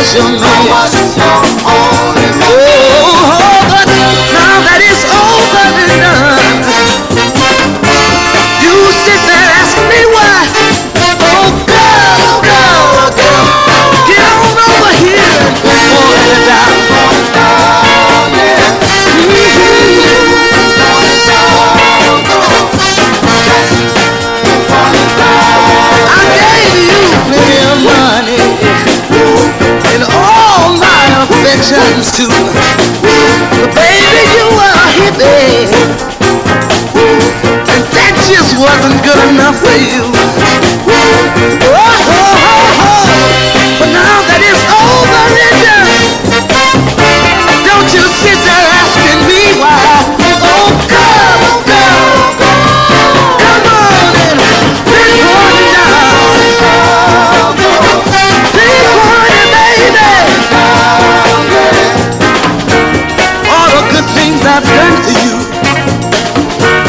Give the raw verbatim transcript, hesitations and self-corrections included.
what's your name? Oh, but now that it's over and done, you sit there asking me why. Oh, girl, girl, girl, get on over here and pour it out. I gave you plenty of money and all my affections too.